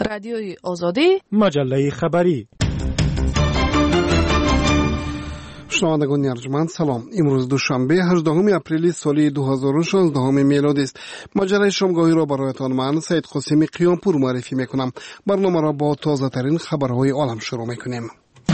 رادیوی آزادی، مجله خبری. شنوندگان ارجمند سلام. امروز دوشنبه 18 اپریل سال 2016 میلادی است. مجله شامگاهی را برایتان من سید قاسمی قیامپور معرفی میکنم. برنامه را با تازه ترین خبرهای عالم شروع میکنیم.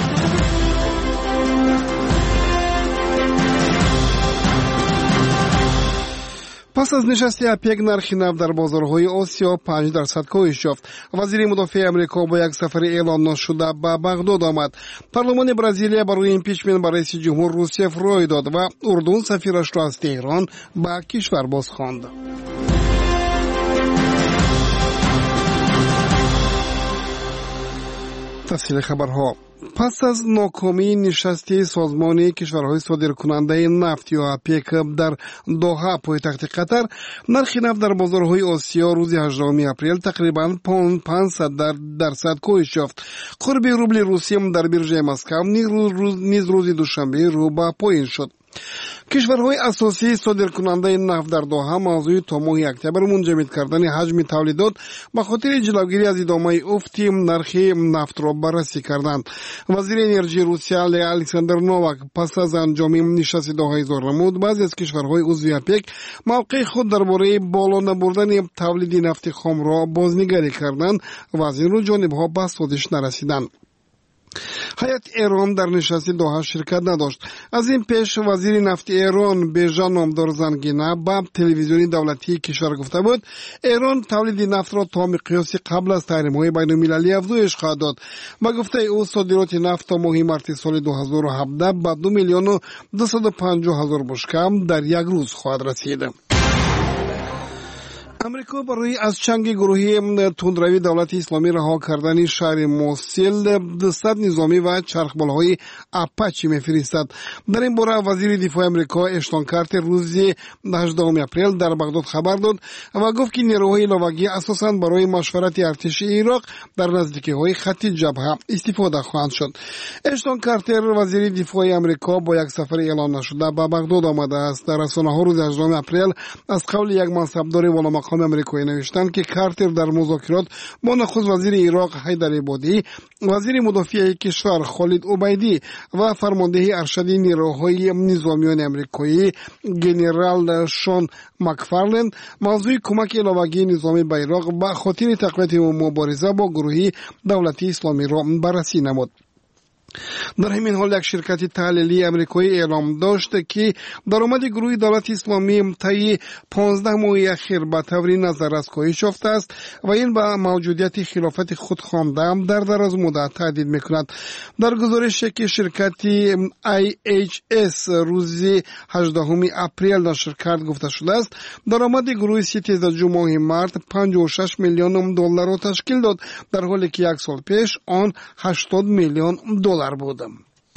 پس از نشست اپک نرخ نفت در بازارهای آسیا 5% کاهش یافت. وزیر مدافع امریکا با یک سفر اعلام نشده به بغداد آمد. پارلمان برزیلیا برای ایمپیچمنت برای رئیس جمهور روسیه رای داد و اردن سفیرش را از تهران به کشور بازخواند. تفصیل خبرها. پس از ناکامی نشست سازمان کشورهای صادرکننده نفت یا اپک در دوحه پایتخت قطر، نرخ نفت در بازارهای آسیا روز 18 اپریل تقریباً 500% کاهش یافت. قرب روبل روسیه در بیرژه مسکو نیز روز دوشنبه رو به پایین شد. کشورهای اساسی صادرکننده نفت در دوحه موضوع تا ماه اکتبر منجمد کردن حجم تولیدات به خاطر جلوگیری از ادامه افت نرخ نفت را بررسی کردند. وزیر انرژی روسیه الکساندر نوواک پس از انجام نشست دوحه اظهار نمود بعضی از کشورهای عضو اپک موقع خود درباره بالا نبردن تولید نفت خام را بازنگری کردند و از این رو جانبها به سازش نرسیدند. هیئت ایران در نشست دوحه شرکت نداشت. از این پیش وزیر نفت ایران بیژن نامدار زنگینه به تلویزیون دولتی کشور گفته بود ایران تولید نفت را تا مقیاس قبل از تحریم‌های بین‌المللی افزایش خواهد داد و گفته او صادرات نفت تا ماه مارس سال 2017 به 2,250,000 بشکه در یک روز خواهد رسید. امریکا برای از چنگ گروهی تندروی دولت اسلامی رها کردن شهر موسیل 200 نظامی و چرخبال‌های اپاچی می‌فرستد. در این باره وزیر دفاع امریکا اشتون کارتر روز 18 اپریل در بغداد خبر داد و گفت که نیروهای لواگی اساساً برای مشورت ارتش عراق در نزدیکی‌های خط جبهه استفاده خواهند شد. اشتون کارتر وزیر دفاع امریکا با یک سفر اعلام نشده به بغداد آمده است. در رسانه‌ها روز 18 اپریل از قول یک منصبدار والامقام امریکایی نوشتند که کارتر در مذاکرات با نخست وزیر عراق حیدر عبادی، وزیر مدافع کشور خالد عبیدی و فرمانده ارشد نیروهای نظامیان امریکایی جنرال شون مکفارلند موضوع کمک لواگی نظامی به عراق به خاطر تقویت مبارزه با گروه دولتی اسلامی را بررسی نمود. در همین حال یک شرکت تحلیلی امریکایی اعلام داشت که درآمد گروه دولت اسلامی طی 15 ماه اخیر به طور نظر از کاهش یافته است و این به موجودیت خلافت خود خوانده در دراز مدت تهدید میکند. در گزارشی که شرکت IHS روز 18 اپریل نشر کرد گفته شده است درآمد گروه سیتیز در ماه مارس 56 میلیون دلار را تشکیل داد در حالی که یک سال پیش آن 80 میلیون دلار بودم.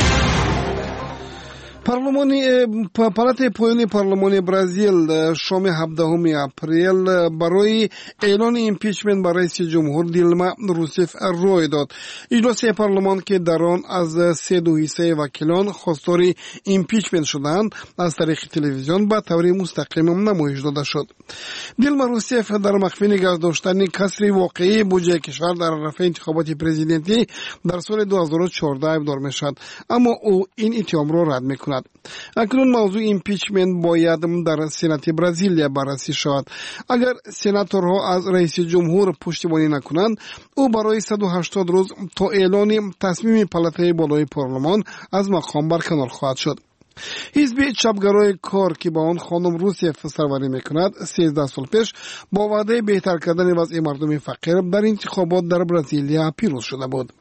پالات پایین پارلمان برزیل شام 17 اپریل برای اعلان ایمپیچمنت برای رئیس جمهور دیلما روسف رای داد. اجلاس پارلمان که در آن از 3/2 وکیلان خواستار ایمپیچمنت شدند از طریق تلویزیون به طور مستقیم نمایش داده شد. دیلما روسف در مخفی نگه داشتن کسری واقعی بودجه کشور در رفع انتخابات پرزیدنتی در سال 2014 ابدار میشد، اما او این اتهام را رد میکند. اکنون موضوع ایمپیچمنت باید در سنات برزیلیا بررسی شود. اگر سناتورها از رئیس جمهور پشتیبانی نکنند او برای 180 روز تا اعلان تصمیم پالاتای بالای پارلمان از مقام برکنار خواهد شد. حزب چپگرای کار که با آن خانم روسیف سروری میکند 13 سال پیش با وعده بهتر کردن وضع مردم فقیر در انتخابات در برزیلیا پیروز شده بود.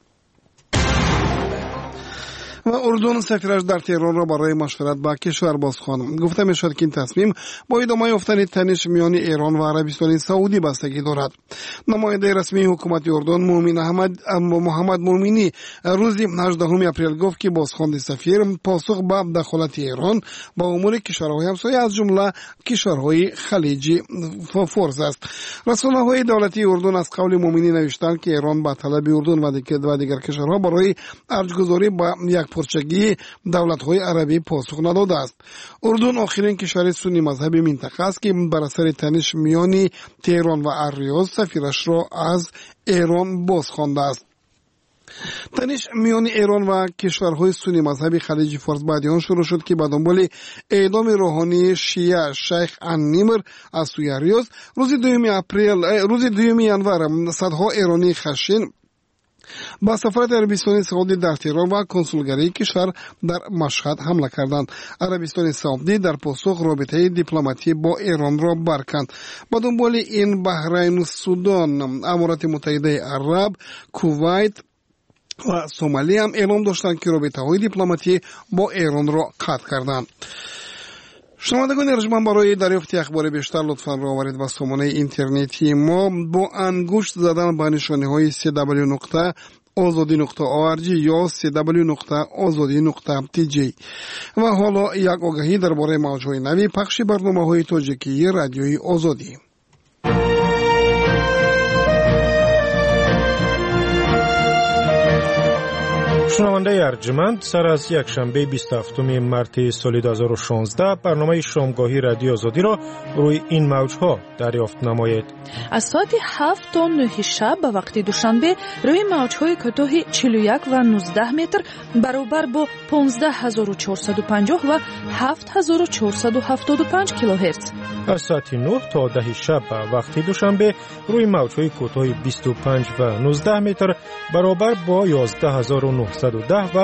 و اردن سفیرش در تهران را برای مشورت با کشور بازخواند. گفته می شد که این تصمیم با ادامه یافتن تنش میان ایران و عربستان سعودی بستگی دارد. نماینده رسمی حکومت اردن محمد مومینی روز 18 اپریل گفت که بازخواند سفیر پاسخ به دخالت ایران با امور کشورهای همسایه از جمله کشورهای خلیجی فارس است. رسانه‌های دولتی اردن از قول مومینی نوشتند که ایران به طلب اردن و دیگر کشورها برای ارجگذاری با یک سپرچگی دولت‌های عربی پاسخ نداده است. اردن آخرین کشور سنی مذهبی منطقه است که بر اثر تنش میان تهران و الریاض سفیرش را از ایران بازخوانده است. تنش میان ایران و کشورهای سنی مذهبی خلیج فارس بعد آن شروع شد که به دنبال اعدام روحانی شیعه شیخ النمر از سوی ریاض روز 2 ینور صدها ایرانی خشن با سفارت عربستان سعودی در تهران و کنسولگری کشور در مشهد حمله کردند. عربستان سعودی در پاسخ رابطه دیپلماتی با ایران را برکند. با دنبال این بحرین، سودان، امارات متحده عرب، کویت و سومالی هم اعلام داشتند که رابطه‌های دیپلماتی با ایران را قطع کردند. شنوندگان ارجمند، برای دریافت اخبار بیشتر لطفاً راهبرید و سامانه اینترنتی ما با انگشت زدن به نشانه‌های www.azadi.org یا www.azadi.tj. و حالا یک آگهی درباره موج‌های نوی پخش برنامه‌های تاجیکی رادیوی آزادی. شنونده ارجمند، سر از یک شنبه 27 مارت سال 2016 برنامه شامگاهی رادیو آزادی را روی این موجها دریافت نمایید. از ساعت 7 تا 9 شب به وقت دوشنبه روی موجهای کوتاه 41 و 19 متر برابر با 15450 و 7475 کیلوهرتز. از ساعت 9 تا 10 شب به وقت دوشنبه روی موجهای کوتاه 25 و 19 متر برابر با 11910 و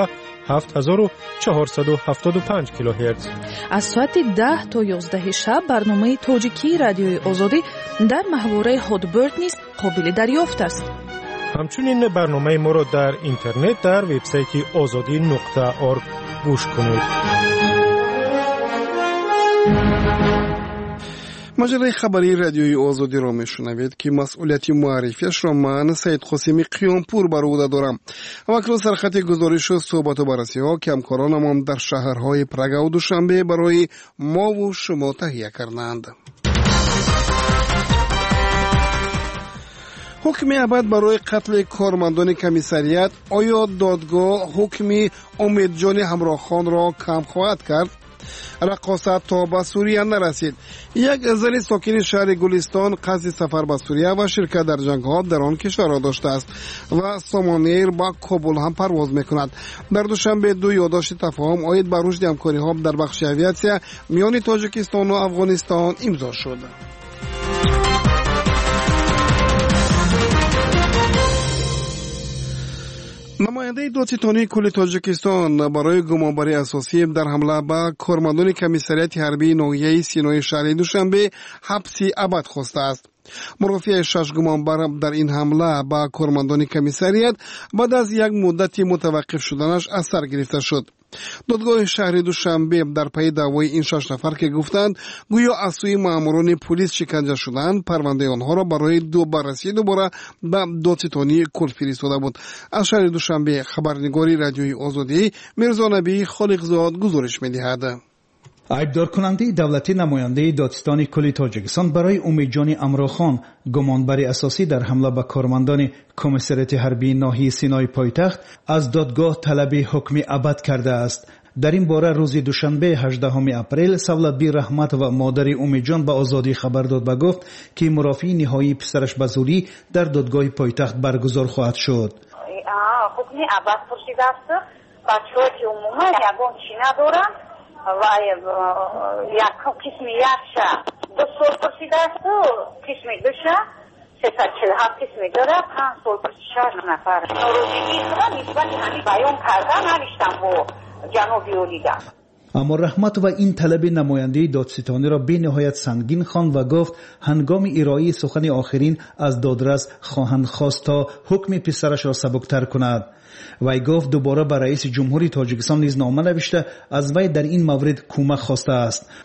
7475 کیلوهرتز. از ساعت 10 تا 11 شب برنامه تاجیکی رادیوی آزادی در محوره هادبرد نیز قابل دریافت است. همچنین برنامه ما را در اینترنت در وبسایت azadi.org گوش کنید. مجله خبری رادیوی آزادی را میشنوید که مسئولیت معرفیش را من سید قاسمی قیامپور بر عهده دارم. اکنون سرخط گزارش و صحبت و بررسی ها که همکارانم هم در شهرهای پرگ و دوشنبه برای ما و شما تهیه کردند. حکم ابد برای قتل کارمندان کمیسریت، آیا دادگاه حکم امیدجان همراهخان را کم خواهد کرد؟ رقاصت تا به سوریه نرسید. یک زن ساکن شهر گلستان قصد سفر به سوریه و شرکت در جنگ ها در آن کشور را داشته است و سامانیر با کابل هم پرواز میکند. در دوشنبه 2 یادداشت تفاهم عاید بر رشد همکاری ها در بخش اویاسیا میان تاجیکستان و افغانستان امضا شد. نماینده دادستانی کل تاجیکستان برای گمانبری اساسی در حمله به کارمندان کمیسریت حربی ناحیه سینای شهر دوشنبه حبسی ابد خواسته است. مرافع 6 گمانبر در این حمله به کارمندان کمیسریت بعد از یک مدتی متوقف شدنش از سر گرفته شد. دادگاه شهر دوشنبه در پی دعوای این 6 نفر که گفتند گویا از سوی ماموران پلیس شکنجه شدند، پرونده آنها را برای بررسی دوباره به دادستانی کل فرستاده بود. از شهر دوشنبه خبرنگاری رادیوی آزادی میرزا نبی خالقزاد گزارش می‌دهد. айбдор кунандаи давлатӣ намояндаи додистони кулли тоҷикистон барои умидҷони амрохон гумонбари асосӣ дар ҳамла ба кормандони комиссарияти ҳарбии ноҳияи синои пойтахт аз додгоҳ талаби ҳукми абад кардааст. дар ин бора рӯзи душанбе 18 апрел савлатбӣ раҳмат ва модари умидҷон ба озодӣ хабар дод ва гуфт ки мурофии ниҳоии писараш ба зудӣ дар додгоҳи пойтахт баргузор хоҳад шуд. ҳукми абад пурсидааст. бачаҳое ки умуман ягон чӣ надоранд و یک قسم یکشه 2 سال پرسیداست و قسم دوشه 347 قسم داره 5 سال پرسید 6 نفر نوروزی را نسبت همین بیان کردن نوشتم با جناب اولیگان. اما رحمت و این طلب نماینده دادستانی را به نهایت سنگین خواند و گفت هنگام ارائه سخن آخرین از دادرس خواهند خواست تا حکم پسرش را سبکتر کند. وی گفت دوباره به رئیس جمهوری تاجیکستان نیز نامه نوشته از وی در این مورد کمک خواسته است.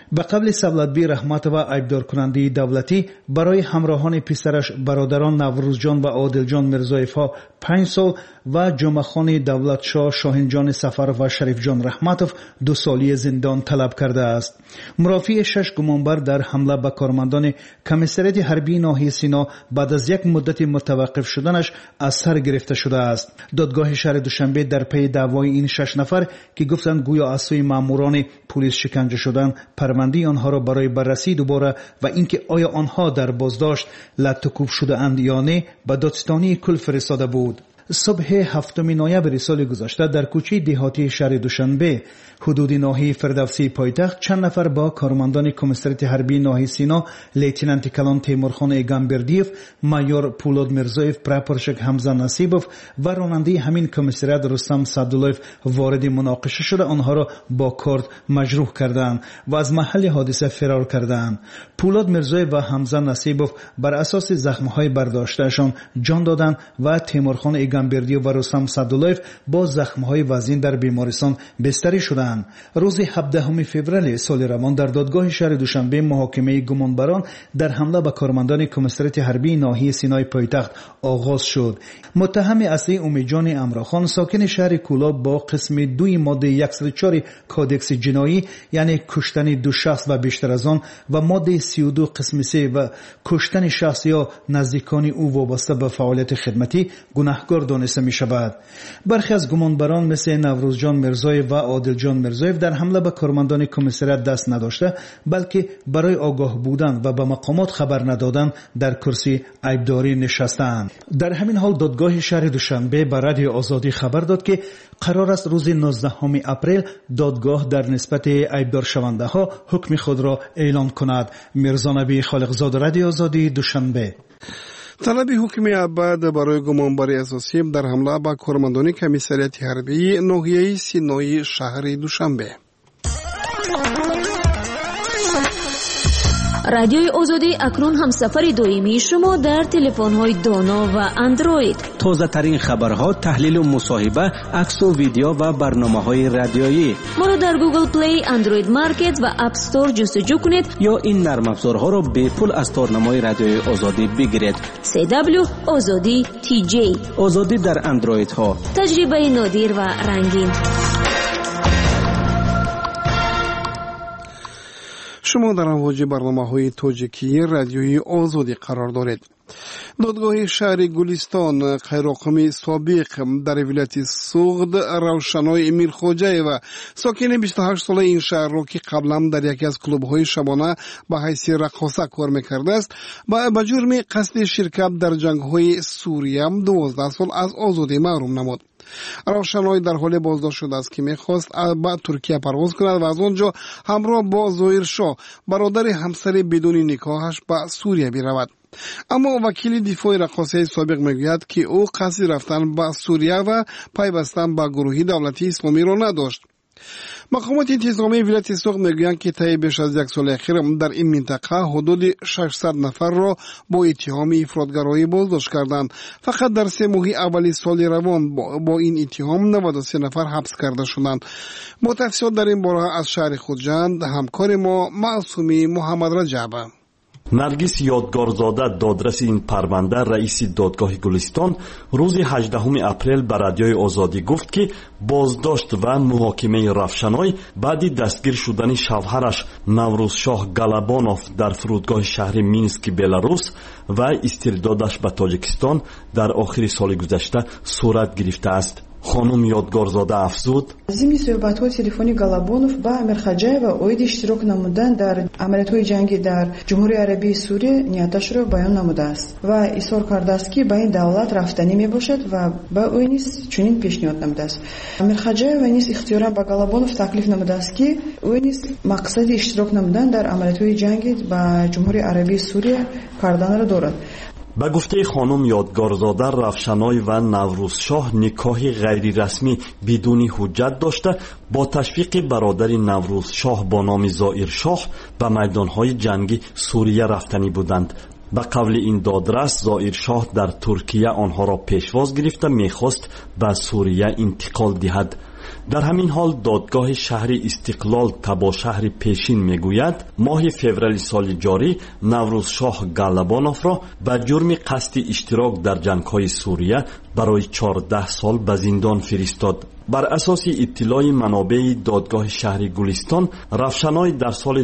به قبل سبلتبی رحمت و ایبدار کننده دولتی برای همراهان پسرش برادران نوروز جان و عادل جان میرزایف ها 5 سال و جمعخان دولت شاه شاهین جان سفرов و شریف جان رحمتov 2 سالی زندان طلب کرده است. مرافع 6 گمانبر در حمله به کارمندان کمیسریت حربی ناحیه سینا بعد از یک مدت متوقف شدنش از سر گرفته شده است. دادگاه شهر دوشنبه در پی دعوای این 6 نفر که گفتند گویا از سوی ماموران پلیس شکنجه شدند پرونده آنها را برای بررسی دوباره و اینکه آیا آنها در بازداشت لطوکوب شده اند یا نه به دادستانی کل فرستاده بود. صبح 7 نوامبر سال گذشته در کوچه دهاتی شهر دوشنبه حدود ناحیه فردوسی پایتخت چند نفر با کارمندان کمیسریت حربی ناحیه سینا لیتنانت کلان تیمورخان ایگانبردیف، مایور پولاد میرزایف، پراپورشک حمزه نصیبوف و راننده همین کمیسریت رستم سعدالله‌اف وارد مناقشه شده آنها را با کارد مجروح کردند و از محل حادثه فرار کردند. پولاد میرزایف و حمزه نصیبوف بر اساس زخم‌های برداشتهشان جان دادند و تیمورخان ایگانبردیف و رستم سعدالله‌اف با زخم‌های وزین در بیمارستان بستری شدند. روز 17 فوریه سال روان در دادگاه شهر دوشنبه محاکمه گمانبران در حمله به کارمندان کمیسریت حربی ناحیه سینای پایتخت آغاز شد. متهم اصلی امیدجان امراخان ساکن شهر کولاب با قسم 2 ماده 104 کودکس جنایی یعنی کشتن 2 شخص و بیشتر از آن و ماده 32 قسم 3 و کشتن شخص یا نزدیکان او وابسته به فعالیت خدمتی گناهکار دانسته می شود. برخی از گمانبران مثل نوروز جان میرزایف و عادل جان میرزایف در حمله به کارمندان کمیسریت دست نداشته بلکه برای آگاه بودن و به مقامات خبر ندادن در کرسی عیبداری نشستند. در همین حال دادگاه شهر دوشنبه به رادیو آزادی خبر داد که قرار است روز 19 اپریل دادگاه در نسبت عیبدار شونده ها حکم خود را اعلان کند. میرزا نبی خالقزاد، رادیو آزادی، دوشنبه. طلب حکم ابد برای گمانبری اساسی در حمله به کارمندان کمیسریت حربی ناحیه سینای شهر دوشنبه. رادیوی آزادی اکنون هم سفر دائمی شما در تلفن‌های دانا و اندروید. تازه ترین خبرها، تحلیل و مصاحبه، عکس و ویدیو و برنامه‌های رادیویی. ما را در گوگل پلی، اندروید مارکت و اپ استور جستجو کنید یا این نرم افزارها را به پول از تارنمای رادیوی آزادی بگیرید. CW آزادی TJ. آزادی در اندروید ها. تجربه نادر و رنگین. شما در امواج برنامه‌های تاجیکی رادیوی آزادی قرار دارید. دادگاه شهر گلستان قیراقمی سابق در ولایت سوغد روشنای میرخواجه و ساکن 28 ساله این شهر را که قبلا در یکی از کلوب‌های شبانه به حیث رقاصه کار می‌کرده است به جرم قصد شرکت در جنگ‌های سوریه 12 سال از آزادی محروم نمود. روشنای در حال بازداشت شده است که می‌خواست به ترکیه پرواز کند و از آنجا همراه با ظاهر شاه برادر همسر بدون نکاحش به سوریه برود. اما وکیل دفاع رقاصه سابق میگوید که او قصد رفتن به سوریه و پیوستن به گروه دولتی اسلامی را نداشت. مقامات انتظامی ولایت سوغد میگویند که طی بیش از 1 سال اخیر در این منطقه حدود 600 نفر را با اتهام افراطگرایی بازداشت کردند. فقط در 3 ماه اول سال روان با این اتهام 93 نفر حبس کرده شدند. با تفصیلات در این باره از شهر خودجند همکار ما معصومی محمد رجب. نرگس یادگارزاده دادرس این پرونده رئیس دادگاه گلستان روز 18 اپریل به رادیوی آزادی گفت که بازداشت و محاکمه رفشنای بعد دستگیر شدن شوهرش نوروز شاه گالابانوف در فرودگاه شهر مینسک بلاروس و استردادش به تاجیکستان در آخر سال گذشته صورت گرفته است. خانم یادگارزاده افزود: ضمن صحبت‌های تلفنی گالابانوف با میرخواجه و اوید اشتراک نمودن در عملیات‌های جنگی در جمهوری عربی سوریه نیتش را بیان نموده است و اصرار کرده است که به این دولت رفتنی میباشد و به او نیز چنین پیشنهاد نموده است. میرخواجه و نیز اختیارا به گالابانوف تکلیف نموده است که او نیز مقصد اشتراک نمودن در عملیات‌های جنگی به جمهوری عربی سوریه کردن را دارد. به گفته خانم یادگارزاده رفشنای و نوروز شاه نکاح غیر رسمی بدون حجت داشته با تشویق برادر نوروز شاه با نام ظاهر شاه به میدانهای جنگی سوریه رفتنی بودند. به قول این دادرس ظاهر شاه در ترکیه آنها را پیشواز گرفته میخواست به سوریه انتقال دهد. در همین حال دادگاه شهر استقلال تبا شهر پیشین میگوید ماه فوریه سال جاری نوروزشاه گالابانوف را به جرم قصد اشتراک در جنگ‌های سوریه برای 14 سال به زندان فرستاد. بر اساس اطلاع منابع دادگاه شهر گلستان، رفشنای در سال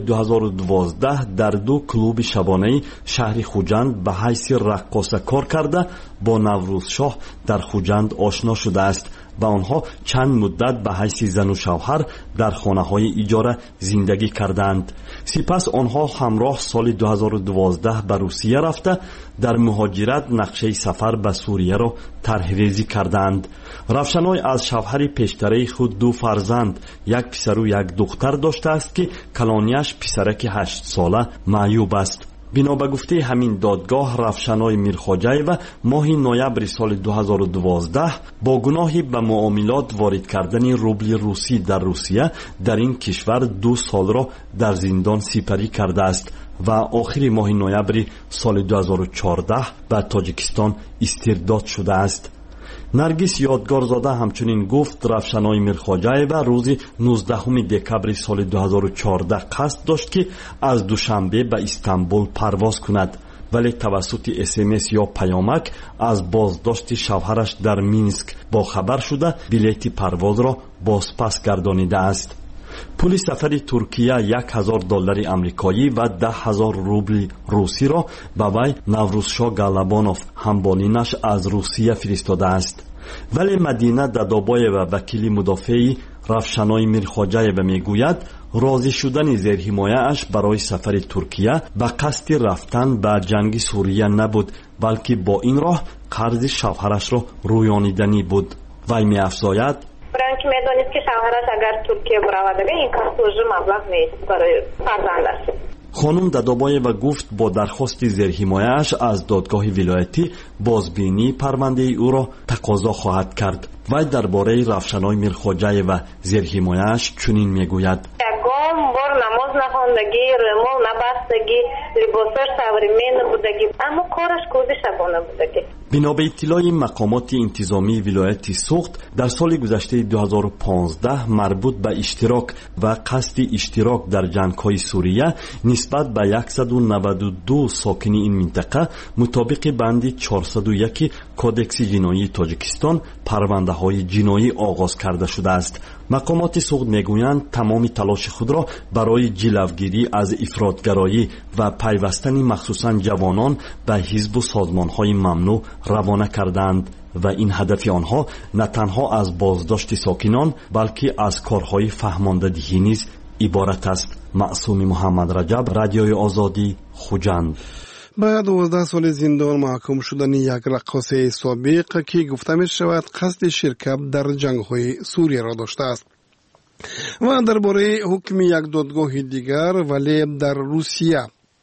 2012 در 2 کلوب شبانه شهر خوجند به حیث رقاصه کار کرده با نوروزشاه در خوجند آشنا شده است و آنها چند مدت به حیث زن و شوهر در خانه‌های اجاره زندگی کردند. سپس آنها همراه سال 2012 به روسیه رفته در مهاجرت نقشه سفر به سوریه را طرح‌ریزی کردند. رفشنای از شوهر پیشتره خود 2 فرزند، 1 پسر و 1 دختر داشته است که کلانیش پسرک 8 ساله معیوب است. بنا به گفته همین دادگاه، رفشنای میرخواجایو ماه نوامبر سال 2012 با گناهی به معاملات وارد کردن روبل روسی در روسیه در این کشور 2 سال را در زندان سپری کرده است و آخر ماه نوامبر سال 2014 به تاجیکستان استرداد شده است. نرگس یادگارزاده همچنین گفت رفشنای میرخواجایو روز 19 دکبر سال 2014 قصد داشت که از دوشنبه به استانبول پرواز کند، ولی توسط SMS یا پیامک از بازداشت شوهرش در مینسک با خبر شده بلیط پرواز را بازپس گردانیده است. پول سفر ترکیه $1000 آمریکایی و 10,000 روبل روسی را به وی نوروزشاه گالابانوف همبانینش از روسیه فرستاده است. ولی مدینه دادابایو وکیل مدافع رفشنای میرخواجایو میگوید راضی شدن زیرحمایه اش برای سفر ترکیه به قصد رفتن به جنگ سوریه نبود، بلکه با این راه قرض شوهرش را رویانیدنی بود. وی می‌افزاید برای اینکه می‌دانست که شوهرش اگر ترکیه برود این کار مبلغ نیست برای فرزندش. خانم دادابایو گفت با درخواست زیرحمایه‌اش از دادگاه ولایتی بازبینی پرونده او را تقاضا خواهد کرد. وی درباره رفشنای میرخواجایو زیرحمایه‌اش چنین میگوید: بار نماز نخواندگی، رومال نبستگی، لباسش سوریمین بودگی، اما کارش کوزی شبانه بودگی. بنا به اطلاع مقامات انتظامی ولایت سوخت، در سال گذشته 2015 مربوط به اشتراک و قصد اشتراک در جنگ‌های سوریه نسبت به 192 ساکن این منطقه مطابق بند 401 کودکس جنایی تاجیکستان پرونده‌های جنایی آغاز کرده شده است. مقامات سوخت میگویند تمام تلاش خود را برای جلوگیری از افراطگرایی و پیوستن مخصوصاً جوانان به حزب و سازمان‌های ممنوع روانه کردند و این هدف آنها نه تنها از بازداشت ساکنان بلکه از کارهای فهماندهی نیز عبارت است. معصوم محمد رجب، رادیوی آزادی، خوجند. بعد 12 سال زندان محکوم شدن یک رقاصه سابق که گفته می شود قصد شرکت در جنگ‌های سوریه را داشته است و درباره حکم یک دادگاه دیگر ولی در روسیه.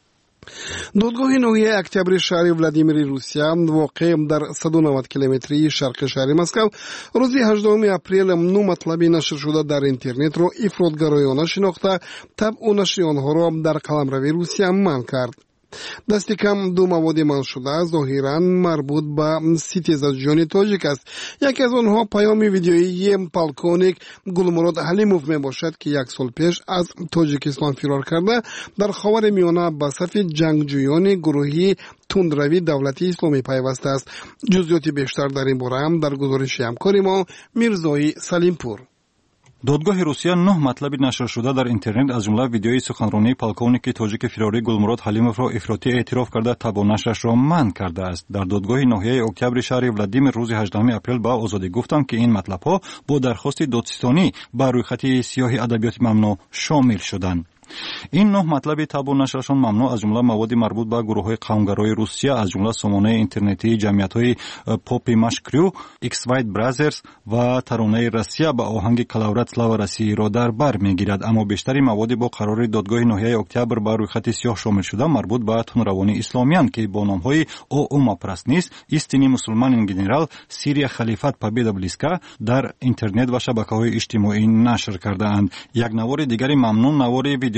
دادگاه نوحه اکتبر شهر ولادیمیر روسیه واقع در 190 کیلومتری شرق شهر مسکو روز 18 اپریل 9 مطلبی نشر شده در اینترنت را افراطگرایانه شناخته طبع و نشر آنها را در قلمرو روسیه منع کرد. دست کم 2 مواد منع شده ظاهراً مربوط به ستیزجویان تاجیک است. یکی از آنها پیام ویدیویی پالکونیک گلمراد حلیموف می باشد که 1 سال پیش از تاجیکستان فرار کرده در خاور میانه به صف جنگجویان گروهی تندروی دولتی اسلامی پیوسته است. جزئیات بیشتر در این باره هم در گزارش همکار ما میرزای سلیمپور. دادگاه روسیه 9 مطلب نشر شده در اینترنت از جمله ویدیوی سخنرانی پالکونیک تاجیک فراری گلمراد حلیموف را افراطی اعتراف کرده تبع نشرش را منع کرده است. در دادگاه ناحیه اکتبر شهر ولادیمیر روز 18 اپریل به آزادی گفتند که این مطلب ها با درخواست دادستانی بر روی خط سیاه ادبیات ممنوع شامل شدند. این 9 مطلب تبع نشرشان ممنوع از جمله مواد مربوط به گروه‌های قومگرای روسیه از جمله سامانه اینترنتی جمعیت‌های پاپی ماشکریو، ایکس وایت برادرز و ترانه روسیه با آهنگ کلاورات سلاوا روسیه را در بر می‌گیرد، اما بیشتری مواد با قرار دادگاه ناحیه اکتبر بر روی خط سیاه شامل شده مربوط به تندروانی اسلامیان که با نام‌های اوما پرستنیس، істинный مسلمان گنرال، سیریا خلیفت پابیدا بلیسکا در اینترنت و شبکه‌های اجتماعی نشر کرده‌اند. یک نوار دیگری ممنوع نوار ویدیو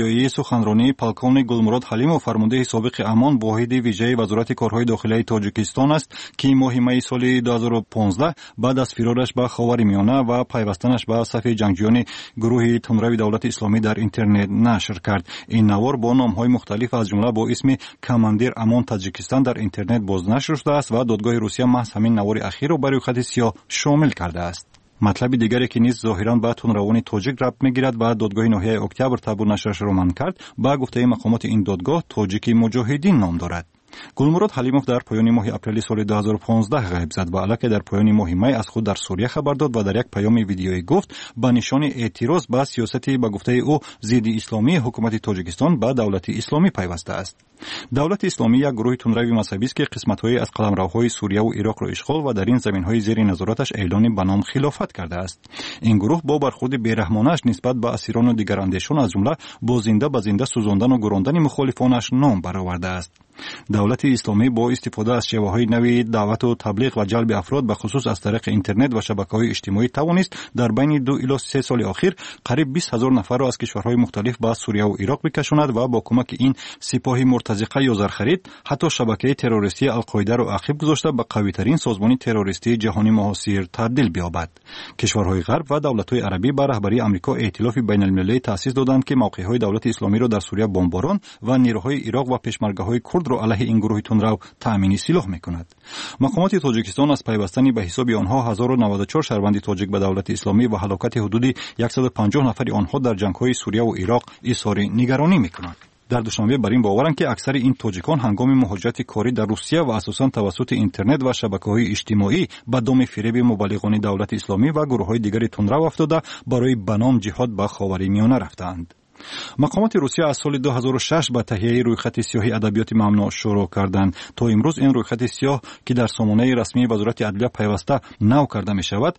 ویدیویی سخنرانی پالکونیک گلمراد حلیموف فرمانده سابق امان واحد ویژه وزارت کارهای داخلی تاجیکستان است که ماه می سال 2015 بعد از فرارش به خاورمیانه و پیوستنش به صف جنگجویان گروه تندروی دولت اسلامی در اینترنت نشر کرد. این نوار با نام‌های مختلف از جمله با اسم کماندیر امان تاجیکستان در اینترنت بازنشر شده است و دادگاه روسیه محض همین نوار اخیر را برای خط سیاه شامل کرده است. مطلب دیگری که نیز ظاهراً به تندروان تاجیک ربط می‌گیرد و دادگاه ناحیه اکتبر تبو نشرش را منع کرد، با گفته مقامات این دادگاه تاجیکی مجاهدین نام دارد. گلمراد حلیموف در پایان ماه اپریل سال 2015 غیب زد و علاوه در پایان ماه می از خود در سوریه خبر داد و در یک پیام ویدیویی گفت به نشان اعتراض به سیاست به گفته او ضد اسلامی حکومت تاجیکستان به دولت اسلامی پیوسته است. دولت اسلامی یک گروه تندروی مذهبی است که قسمت‌های از قلمروهای سوریه و عراق را اشغال و در این زمین‌های زیر نظارتش اعلان به نام خلافت کرده است. این گروه با برخورد بی‌رحمانه‌اش نسبت به اسیران و دیگر اندیشان از جمله با زنده به زنده سوزاندن و گراندن مخالفانش نام برآورده است. دولت اسلامی با استفاده از شیوه‌های نوی دعوت و تبلیغ و جلب افراد به خصوص از طریق اینترنت و شبکه‌های اجتماعی توانست در بین 2 الی 3 سال اخیر قریب 20,000 نفر را از کشورهای مختلف به سوریه و عراق بکشاند و با کمک این سپاه مرتزقه یا زرخرید حتی شبکه تروریستی القاعده را عقب گذاشته به قوی‌ترین سازمان تروریستی جهانی معاصر تبدیل بیابد. کشورهای غرب و دولت‌های عربی به رهبری آمریکا ائتلاف بین‌المللی تأسیس دادند که موقع‌های دولت اسلامی را در سوریه بمباران و نیروهای عراق و پشمرگه‌های کرد را علیه این گروه تندرو تأمین سلاح می‌کند. مقامات تاجیکستان از پیوستن به حساب آنها 1094 شهروند تاجیک به دولت اسلامی و هلاکت حدود 150 نفر آنها در جنگ‌های سوریه و عراق اظهار نگرانی می‌کنند. در دوشنبه بر این باورند که اکثر این تاجیکان هنگام مهاجرت کاری در روسیه و اساساً توسط اینترنت و شبکه‌های اجتماعی به دام فریب مبلغان دولت اسلامی و گروه‌های دیگر تندرو افتاده برای بنام جهاد به خاورمیانه رفتند. مقامات روسیه از سال 2006 به تهیه رویخط سیاه ادبیات ممنوع شروع کردند. تا امروز این رویخط سیاه که در سامانه رسمی وزارت عدلیه پیوسته نو کرده می شود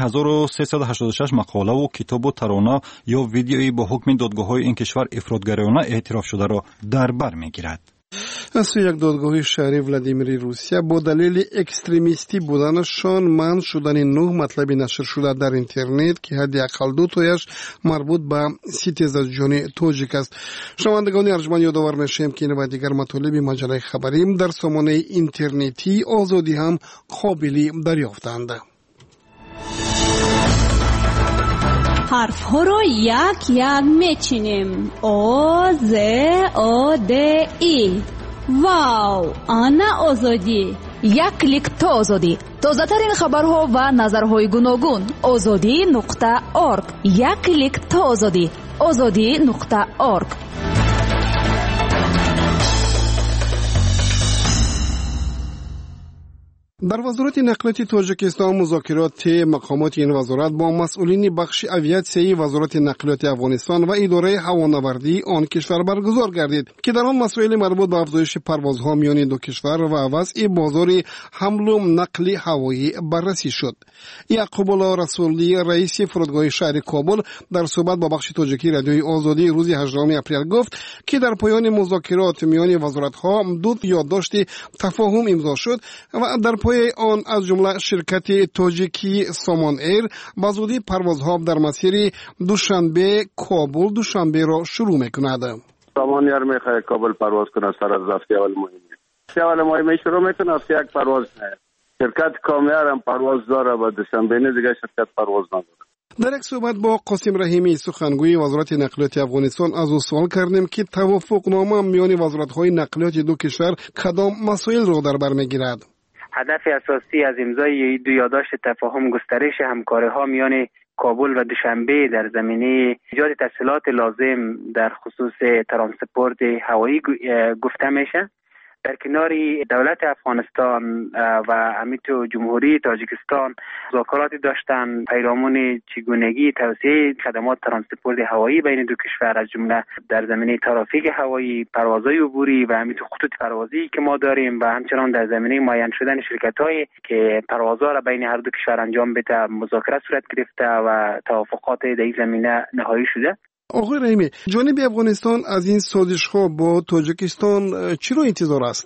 3386 مقاله و کتاب و ترانه یا ویدیویی با حکم دادگاه‌های این کشور افراطگرایانه اعتراف شده را در بر می گیرد. از سوی یک دادگاه شهری ولادیمیر روسیه با دلیل اکستریمیستی بودنشان منع شدن 9 مطلب نشر شده در اینترنت که حداقل 2 تایش مربوط به سیتیز از جان تاجیک است. شنوندگان ارجمند یادآور می‌شیم که این و دیگر مطالب مجله خبری در سامانه اینترنتی آزادی هم قابل دریافتند. حرف ها رو یک یک میچینیم. او ز او د ای. واو، آنا آزادی. یک کلیک تا آزادی. تازه ترین خبرها و نظرهای گوناگون. azadi.org. یک کلیک تا آزادی. azadi.org. در وزارت نقلیات تاجیکستان مذاکرات مقامات این وزارت با مسئولین بخش اویاسیایی وزارت نقلیات افغانستان و اداره هوانوردی آن کشور برگزار گردید که در آن مسائل مربوط به افزایش پروازها میان دو کشور و وضع بازار حمل و نقل هوایی بررسی شد. یعقوب الله رسولی رئیس فرودگاه شهر کابل در صحبت با بخش تاجیکی رادیوی آزادی روز 18 اپریل گفت که در پایان مذاکرات میان وزارت‌ها 2 یادداشت تفاهم امضا شد و در پای آن از جمله شرکت تاجیکی سامان ایر با زودی پروازها در مسیر دوشنبه کابل دوشنبه را شروع میکند. سامان ایر میخواد کابل پرواز کنه سر از رفتی اول ماه شروع میکنه از یک پرواز نه. شرکت کامیار هم پرواز داره و دوشنبه نه دیگه شرکت پرواز نداره. در یک صحبت با قاسم رحیمی سخنگوی وزارت نقلیات افغانستان از او سوال کردیم که توافقنامه میان وزارت‌های نقلیات دو کشور کدام مسائل را در بر میگیرد. هدف اساسی از امضای 2 یادداشت تفاهم گسترش همکاری‌ها میان کابل و دوشنبه در زمینه ایجاد تسهیلات لازم در خصوص ترانسپورت هوایی گفته میشه. در کنار دولت افغانستان و امیتو جمهوری تاجیکستان مذاکراتی داشتن پیرامون چگونگی توسعه خدمات ترانسپورت هوایی بین دو کشور از جمله در زمینه ترافیک هوایی، پروازهای عبوری و امیتو خطوط پروازی که ما داریم و همچنان در زمینه معین شدن شرکت‌هایی که پروازها را بین هر دو کشور انجام بده مذاکره صورت گرفته و توافقات در این زمینه نهایی شده. آقای رحیمی، جانب افغانستان از این سازش‌ها با تاجیکستان چی رو انتظار است؟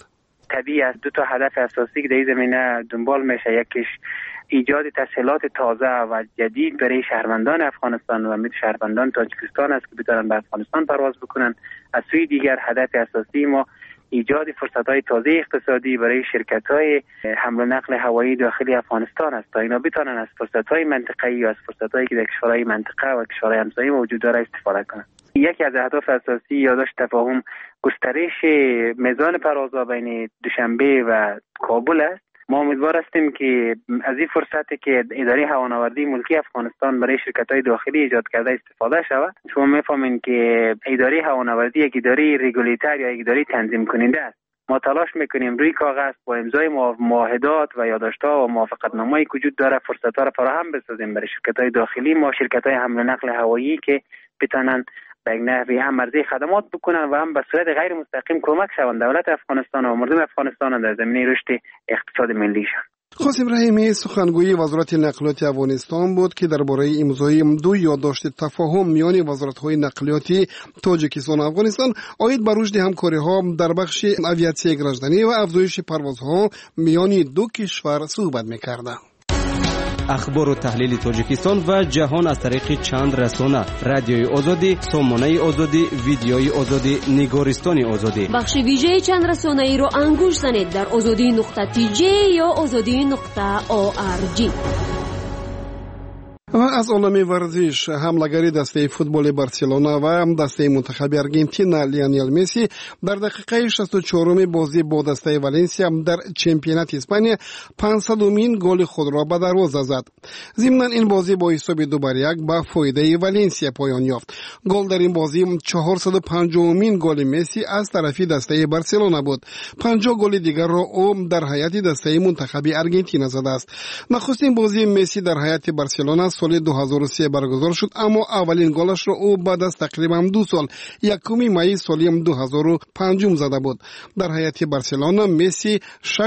طبیعی است. دو تا هدف اساسی که در این زمینه دنبال میشه، یکیش ایجاد تسهیلات تازه و جدید برای شهروندان افغانستان و شهروندان تاجیکستان است که بتونن به افغانستان پرواز بکنن. از سوی دیگر هدف اساسی ما ایجاد فرصت‌های تازه اقتصادی برای شرکت‌های حمل و نقل هوایی داخلی افغانستان است تا اینا بتونن از فرصت‌های منطقه‌ای و از فرصت‌هایی که در کشورهای منطقه و کشورهای همسایه موجود داره استفاده کنند. یکی از اهداف اساسی یادداشت تفاهم گسترش میزان پروازها بین دوشنبه و کابل است. ما امیدوار هستیم که از این فرصتی که اداره هوانوردی ملکی افغانستان برای شرکت‌های داخلی ایجاد کرده استفاده شود. شما می‌فهمین که اداره هوانوردی یک اداره رگولیتر یا یک اداره تنظیم کننده است. ما تلاش میکنیم روی کاغذ با امضای معاهدات و یادداشت‌ها و موافقتنامه‌ای که وجود داره فرصت‌ها را فراهم بسازیم برای شرکت‌های داخلی ما شرکت‌های حمل و نقل هوایی که بتونن به نحوی هم عرضه خدمات بکنن و هم به صورت غیر مستقیم کمک شوند دولت افغانستان و مردم افغانستان در زمینه رشد اقتصاد ملیشان. قاسم رحیمی سخنگوی وزارت نقلیات افغانستان بود که درباره امضای دو یادداشت تفاهم میان وزارت‌های نقلیاتی تاجیکستان و افغانستان عاید بر رشد همکاری‌ها در بخش آویاسیون گردشدنی و افزایش پروازها میان دو کشور صحبت می‌کرد. اخبار و تحلیل تاجیکستان و جهان از طریق چند رسانه: رادیوی آزادی، سامانه آزادی، ویدیوی آزادی، نگارستان آزادی. بخش ویژه چند رسانه ای رو انگوش زنید در azadi.tj یا azadi.org. و از عالم ورزش، حمله‌گری دسته فوتبال بارسلونا و دسته منتخب آرژانتین لیونل مسی در دقیقه 64 بازی با دسته والنسیا در چمپیونات اسپانیا 500مین گل خود را به دروازه زد. ضمناً این بازی با حساب 2-1 به فایده والنسیا پایان یافت. گل در این بازی 450مین گل مسی از طرف دسته بارسلونا بود. 50 گل دیگر را او در هیئت دسته منتخب آرژانتین زده است. نخستین بازی مسی در هیئت بارسلونا سال 2003 برگزار شد، اما اولین گلش را او بعد از تقریبا 2 سال 1 می سال 2005 زده بود. در هیئت بارسلونا مسی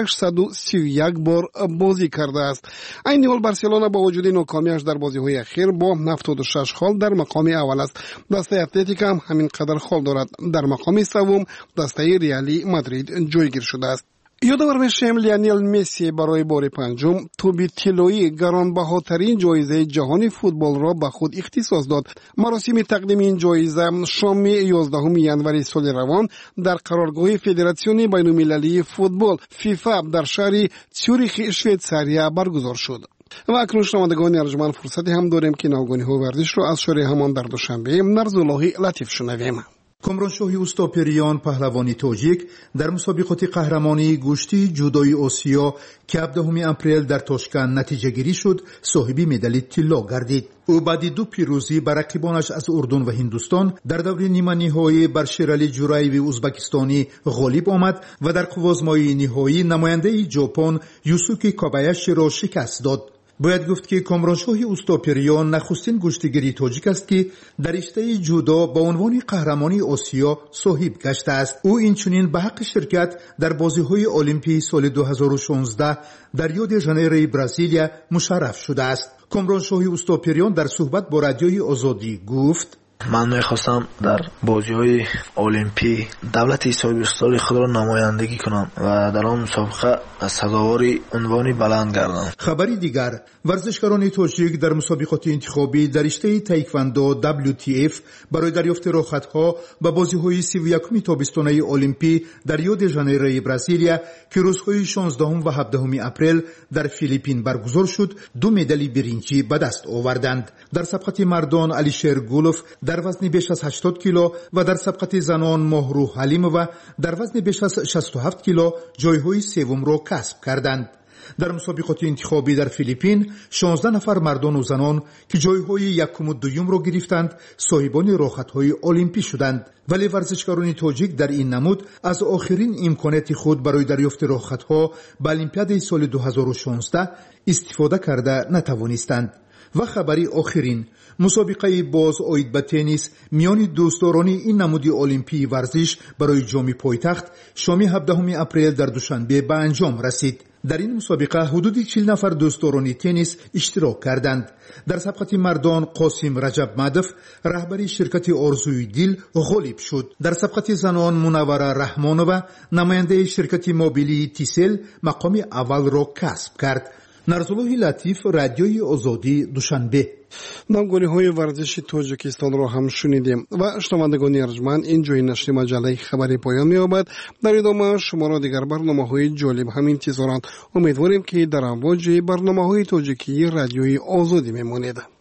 631 بار بازی کرده است. این حال بارسلونا با وجود ناکامیش در بازی‌های اخیر با 76 گل در مقام اول است. دسته اتلتیک هم همین قدر گل دارد. در مقام سوم دسته ریالی مادرید جایگیر شده است. یادآور میشیم لیونل مسی برای بار پنجم توپ طلایی گرانبهاترین جایزه جهانی فوتبال را به خود اختصاص داد. مراسم تقدیم این جایزه شام 11 ژانویه سال روان در قرارگاه فدراسیون بین‌المللی فوتبال فیفا در شهر تیوریخ شویتزاریا برگزار شد. و اکنون شنوندگان ارجمند فرصتی هم داریم که نوگانی‌ها ورزش را از شهر همان در دوشنبه نرزالله لطیف شنویم. کامرانشاهی اوستاپریان پهلوانی تاجیک در مسابقات قهرمانی گشتی جودوی آسیا که 17 اپریل در تاشکند نتیجه گیری شد صاحب مدال طلا گردید. او بعد 2 پیروزی بر رقیبانش از اردن و هندوستان در دور نیمه نهایی بر شیرالی جورایوی ازبکستانی غالب آمد و در قوازمای نهایی نماینده ژاپن یوسوکی کابایاشی را شکست داد. باید گفت که کامرانشاهی اوستاپریان نخستین گشتیگری تاجیک است که در رشته جودو با عنوان قهرمانی آسیا صاحب گشته است. او اینچنین به حق شرکت در بازی‌های المپی سال 2016 در ریو دی ژانیروی برزیلیا مشرف شده است. کامرانشاهی اوستاپریان در صحبت با رادیوی آزادی گفت: من میخواستم در بازی‌های المپی دولت اسرائیل خود را نمایندگی کنم و در آن مسابقه سزاوار عنوان بلند گردم. خبری دیگر: ورزشکاران تاجیک در مسابقات انتخابی در رشته تایکواندو WTF برای دریافت رخصت‌ها و بازی‌های 31 تابستانه المپی در ریو دی ژانیروی برزیلیا که روزهای 16 و 17 اپریل در فیلیپین برگزار شد 2 مدال برنجی به دست آوردند. در سبقت مردان علیشیر گولوف در وزن بیش از 80 کیلو و در سبقت زنان مهرو حلیمووا در وزن بیش از 67 کیلو جایهای سوم را کسب کردند. در مسابقات انتخابی در فیلیپین 16 نفر مردان و زنان که جایهای یکم و دوم را گرفتند صاحبان رخصت‌های المپی شدند، ولی ورزشکاران تاجیک در این نمود از آخرین امکانات خود برای دریافت رخصت‌ها به المپیاد سال 2016 استفاده کرده نتوانستند. و خبری آخرین: مسابقه باز آید به تنیس میان دوستداران این نمود المپی ورزش برای جام پایتخت شام 17 اپریل در دوشنبه به انجام رسید. در این مسابقه حدود 40 نفر دوستداران تنیس اشتراک کردند. در سبقت مردان قاسم رجب مدف رهبری شرکت آرزوی دل غالب شد. در سبقت زنان منوره رحمانова نماینده شرکت موبیلی تیسل مقام اول را کسب کرد. نرزالله لطیف، رادیوی آزادی، دوشنبه. نامگونی‌های ورزشی تاجیکستان را هم شنیدیم و شنوندگان ارجمند اینجای نشر مجله خبری پایان می‌یابد. در ادامه شما را دیگر برنامه‌های جالب هم انتظارند. امیدواریم که در امواج برنامه‌های تاجیکی رادیوی آزادی می‌مانید.